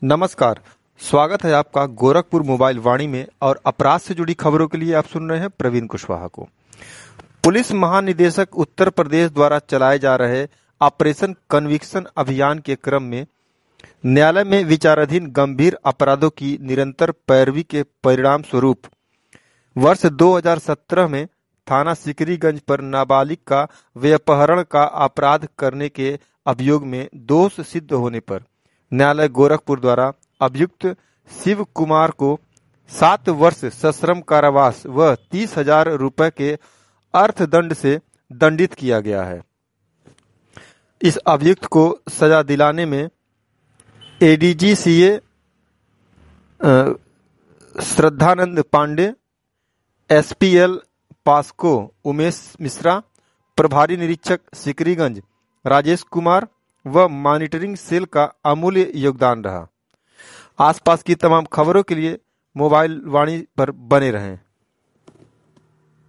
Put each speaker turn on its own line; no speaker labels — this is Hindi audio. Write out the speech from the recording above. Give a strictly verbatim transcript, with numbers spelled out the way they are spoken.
नमस्कार। स्वागत है आपका गोरखपुर मोबाइल वाणी में और अपराध से जुड़ी खबरों के लिए आप सुन रहे हैं प्रवीण कुशवाहा को। पुलिस महानिदेशक उत्तर प्रदेश द्वारा चलाए जा रहे ऑपरेशन कन्विक्शन अभियान के क्रम में न्यायालय में विचाराधीन गंभीर अपराधों की निरंतर पैरवी के परिणाम स्वरूप वर्ष दो हज़ार सत्रह में थाना सिकरीगंज पर नाबालिग का व्यपहरण का अपराध करने के अभियोग में दोष सिद्ध होने पर न्यायालय गोरखपुर द्वारा अभियुक्त शिव कुमार को सात वर्ष सश्रम कारावास व तीस हजार रुपए के अर्थदंड से दंडित किया गया है। इस अभियुक्त को सजा दिलाने में ADG CA Shraddhanand Pandey, SPL POCSO Umesh Mishra, प्रभारी निरीक्षक सिकरीगंज राजेश कुमार व मॉनिटरिंग सेल का अमूल्य योगदान रहा। आसपास की तमाम खबरों के लिए मोबाइल वाणी पर बने रहें।